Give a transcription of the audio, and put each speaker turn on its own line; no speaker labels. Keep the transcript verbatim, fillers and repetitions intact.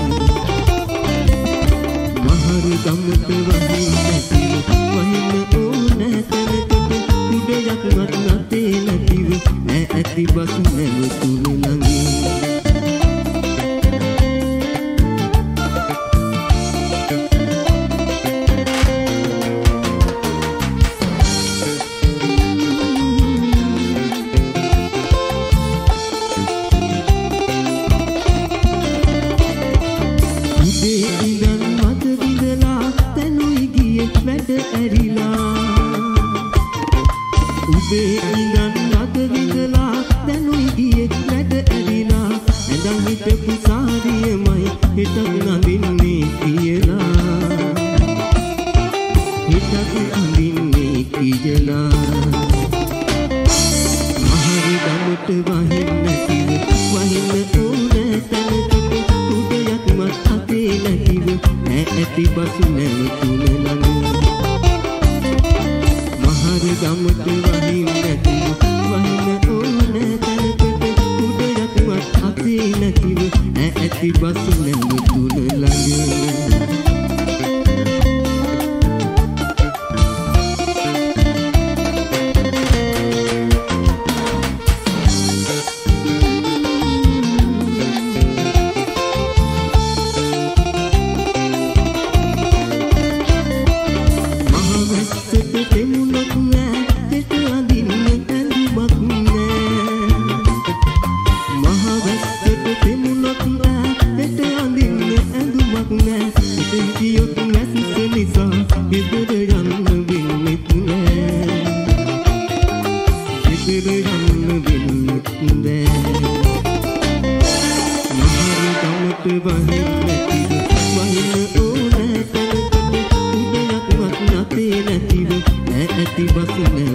මහර ගමට වහින්න නැතිව වහින්න ඕන තැනකට උඩයක් වත් නැතේ නැතිව ඈ ඇති බස් නැවතුන ළඟින් උදේ ඉඳන් රත විඳලා දැනුයි ගියේ වැඩ ඇරිලා ඇඳන් හිටපු සාරියමයි හිටත් නඳින්නේ කියලා හිටත් නඳින්නේ කියලා මහර ගමට වහින්න නැතිව වහින්න ඕන තැනකට උදයක් මත් අතේ නැතිව ඈ ඇති බසු නැවතුන ළඟ මහර ගමට වහින්න නැතිව වහින්න ඕන තැනකට උඩයක් වත් අතේ නැතිව ඈ ඇති බස් නැවතුන ළඟ Bye.